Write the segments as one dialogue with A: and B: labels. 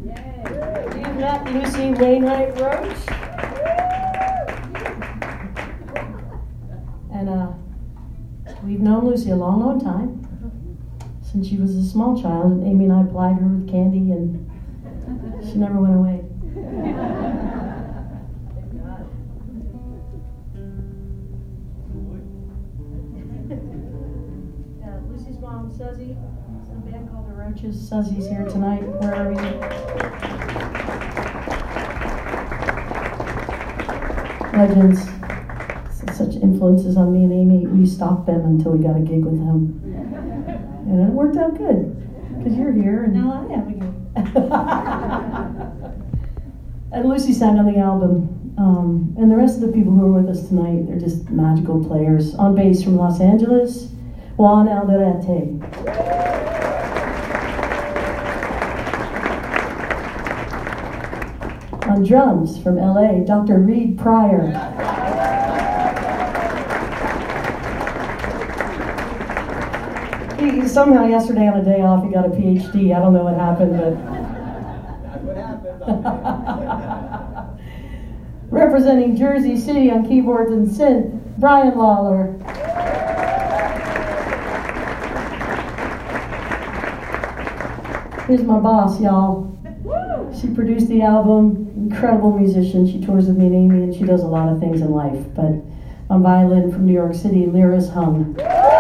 A: We've got Lucy Wainwright Roach. And we've known Lucy a long, long time. Since she was a small child, and Amy and I plied her with candy, and she never went away. Lucy's mom, Suzy, it's a band called the Roaches. Suzy's here tonight. Where are you? Legends. Such influences on me and Amy. We stopped them until we got a gig with them. And it worked out good, because you're here. And
B: now I have a gig.
A: And Lucy sang on the album. And the rest of the people who are with us tonight, they're just magical players. On bass from Los Angeles, Juan Alderete. On drums from LA, Dr. Reed Pryor. He somehow yesterday on a day off, he got a PhD. I don't know what happened, but...
C: That's what happened.
A: Representing Jersey City on keyboards and synth, Brian Lawler. Here's my boss, y'all. She produced the album, incredible musician. She tours with me and Amy, and she does a lot of things in life. But on violin from New York City, Lyris Hung.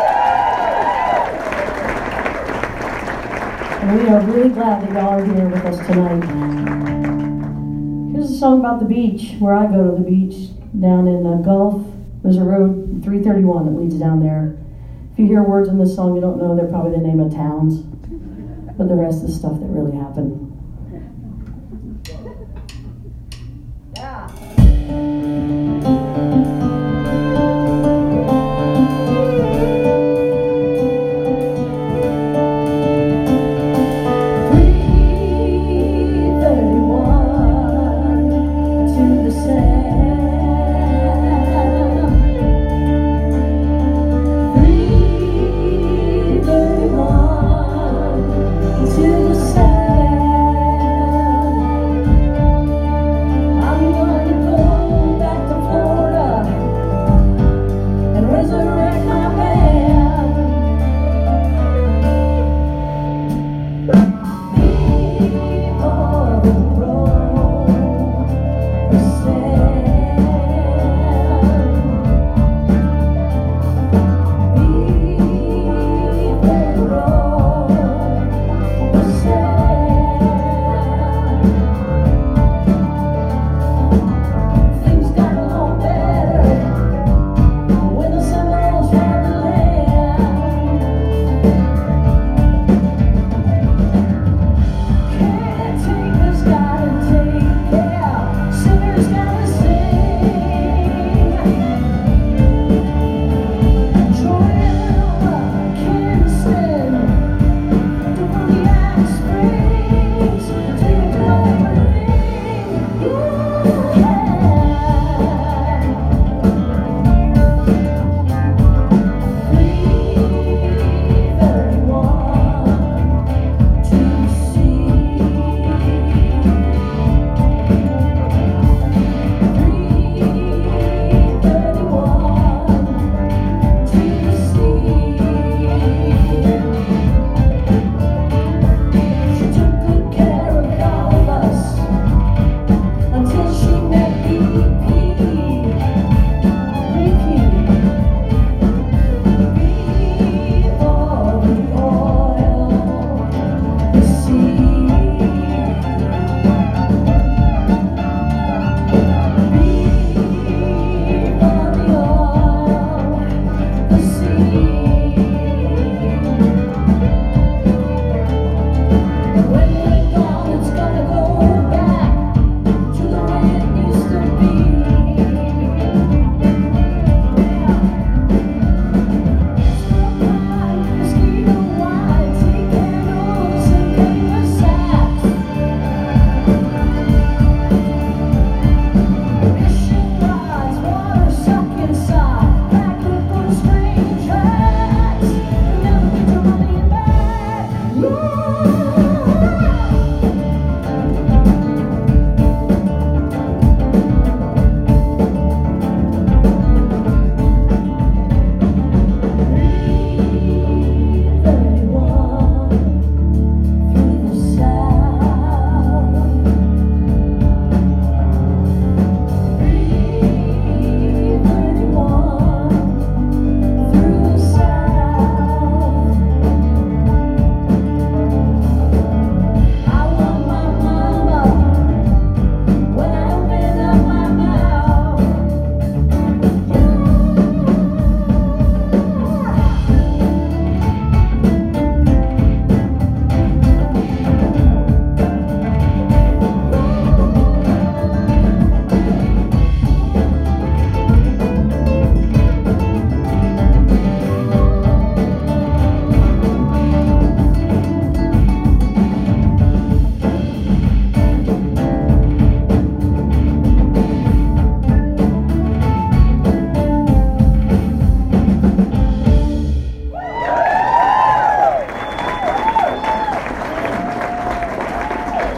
A: And we are really glad that y'all are here with us tonight. Here's a song about the beach, where I go to the beach down in Gulf. There's a road, 331, that leads down there. If you hear words in this song you don't know, they're probably the name of towns. But the rest is stuff that really happened.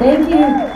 A: Thank you.